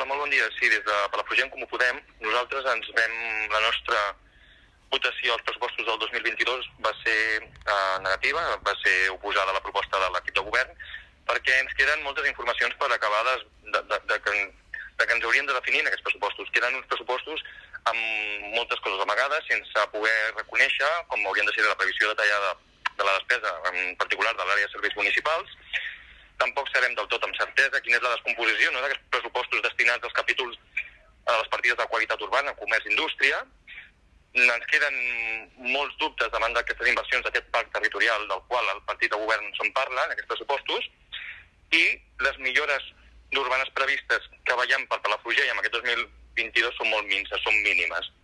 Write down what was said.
molt bon dia. Sí, des de Palafrugell, Com Ho Podem, nosaltres la nostra votació als pressupostos del 2022 va ser negativa, va ser oposada a la proposta de l'equip de govern, perquè ens queden moltes informacions per acabar que ens hauríem de definir en aquests pressupostos. Queden uns pressupostos amb moltes coses amagades, sense poder reconèixer com haurien de ser la previsió detallada de la despesa, en particular de l'àrea de serveis municipals. Tampoc sabem del tot amb certesa quina és la descomposició d'aquests pressupostos destinats als capítols a les partides de qualitat urbana, comerç i indústria. Ens queden molts dubtes davant d'aquestes inversions d'aquest parc territorial del qual el partit de govern se'n parla en aquests pressupostos, i les millores urbanes previstes que veiem per Palafrugell en aquest 2022 són molt minses, són mínimes.